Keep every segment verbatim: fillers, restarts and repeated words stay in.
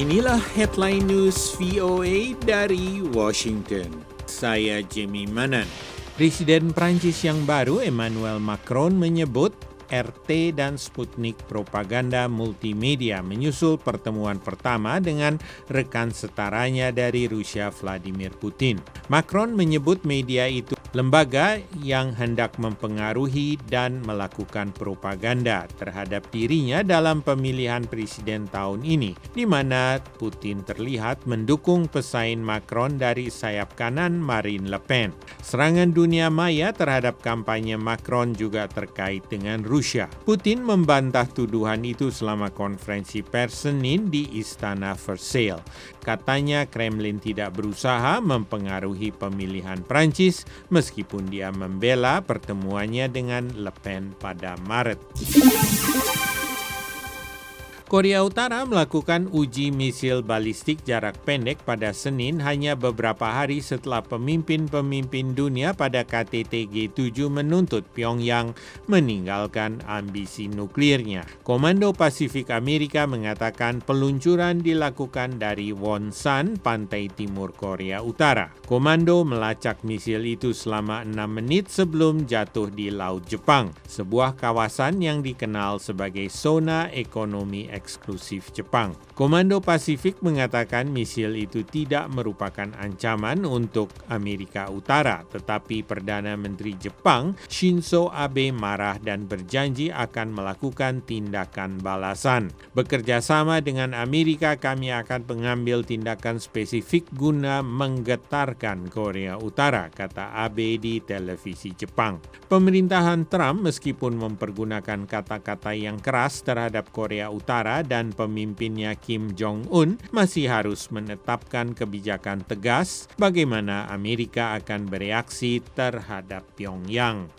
Inilah headline news V O A dari Washington. Saya Jimmy Manan. Presiden Prancis yang baru Emmanuel Macron menyebut R T dan Sputnik propaganda multimedia menyusul pertemuan pertama dengan rekan setaranya dari Rusia Vladimir Putin. Macron menyebut media itu lembaga yang hendak mempengaruhi dan melakukan propaganda terhadap dirinya dalam pemilihan presiden tahun ini, di mana Putin terlihat mendukung pesaing Macron dari sayap kanan Marine Le Pen. Serangan dunia maya terhadap kampanye Macron juga terkait dengan Rusia. Putin membantah tuduhan itu selama konferensi pers Senin di Istana Versailles. Katanya Kremlin tidak berusaha mempengaruhi pemilihan Prancis meskipun dia membela pertemuannya dengan Le Pen pada Maret. Korea Utara melakukan uji misil balistik jarak pendek pada Senin hanya beberapa hari setelah pemimpin-pemimpin dunia pada K T T G tujuh menuntut Pyongyang meninggalkan ambisi nuklirnya. Komando Pasifik Amerika mengatakan peluncuran dilakukan dari Wonsan, pantai timur Korea Utara. Komando melacak misil itu selama enam menit sebelum jatuh di Laut Jepang, sebuah kawasan yang dikenal sebagai zona ekonomi eksklusif Jepang. Komando Pasifik mengatakan misil itu tidak merupakan ancaman untuk Amerika Utara, tetapi Perdana Menteri Jepang Shinzo Abe marah dan berjanji akan melakukan tindakan balasan. Bekerja sama dengan Amerika, kami akan mengambil tindakan spesifik guna menggetarkan Korea Utara, kata Abe di televisi Jepang. Pemerintahan Trump meskipun mempergunakan kata-kata yang keras terhadap Korea Utara dan pemimpinnya Kim Jong-un masih harus menetapkan kebijakan tegas bagaimana Amerika akan bereaksi terhadap Pyongyang.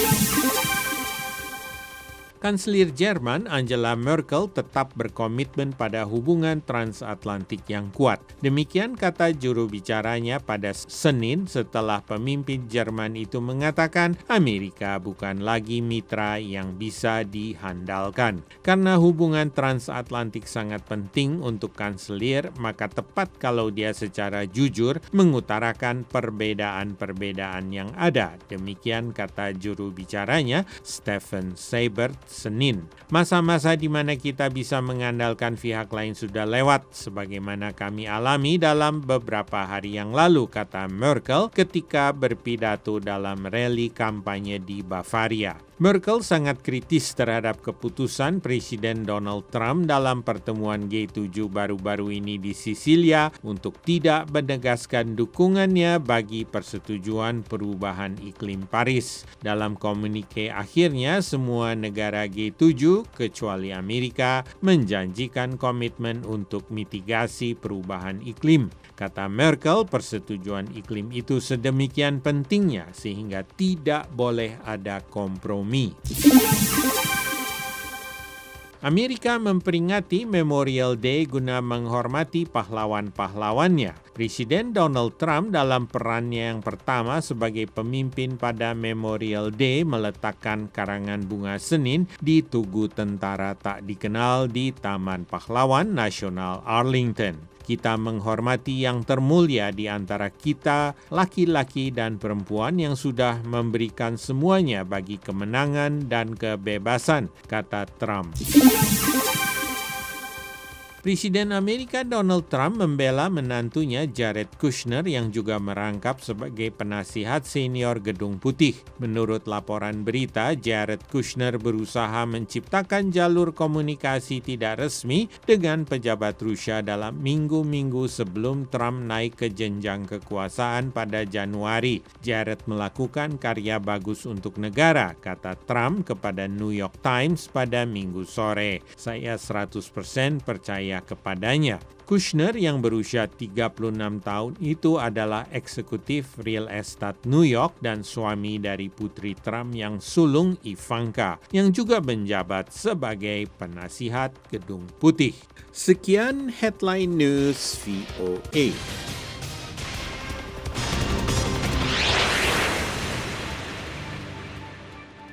Kanselir Jerman Angela Merkel tetap berkomitmen pada hubungan transatlantik yang kuat. Demikian kata juru bicaranya pada Senin setelah pemimpin Jerman itu mengatakan Amerika bukan lagi mitra yang bisa dihandalkan. Karena hubungan transatlantik sangat penting untuk kanselir, maka tepat kalau dia secara jujur mengutarakan perbedaan-perbedaan yang ada. Demikian kata juru bicaranya Stephen Seibert Senin. Masa-masa di mana kita bisa mengandalkan pihak lain sudah lewat, sebagaimana kami alami dalam beberapa hari yang lalu, kata Merkel ketika berpidato dalam rally kampanye di Bavaria. Merkel sangat kritis terhadap keputusan Presiden Donald Trump dalam pertemuan G tujuh baru-baru ini di Sisilia untuk tidak menegaskan dukungannya bagi persetujuan perubahan iklim Paris. Dalam komunike akhirnya, semua negara G tujuh kecuali Amerika menjanjikan komitmen untuk mitigasi perubahan iklim. Kata Merkel, persetujuan iklim itu sedemikian pentingnya sehingga tidak boleh ada kompromi. Amerika memperingati Memorial Day guna menghormati pahlawan-pahlawannya. Presiden Donald Trump dalam perannya yang pertama sebagai pemimpin pada Memorial Day meletakkan karangan bunga Senin di Tugu Tentara Tak Dikenal di Taman Pahlawan Nasional Arlington. Kita menghormati yang termulia di antara kita, laki-laki dan perempuan yang sudah memberikan semuanya bagi kemenangan dan kebebasan, kata Trump. Presiden Amerika Donald Trump membela menantunya Jared Kushner yang juga merangkap sebagai penasihat senior Gedung Putih. Menurut laporan berita, Jared Kushner berusaha menciptakan jalur komunikasi tidak resmi dengan pejabat Rusia dalam minggu-minggu sebelum Trump naik ke jenjang kekuasaan pada Januari. Jared melakukan karya bagus untuk negara, kata Trump kepada New York Times pada Minggu sore. Saya seratus persen percaya kepadanya. Kushner yang berusia tiga puluh enam tahun itu adalah eksekutif real estate New York dan suami dari putri Trump yang sulung Ivanka, yang juga menjabat sebagai penasihat Gedung Putih. Sekian headline news V O A.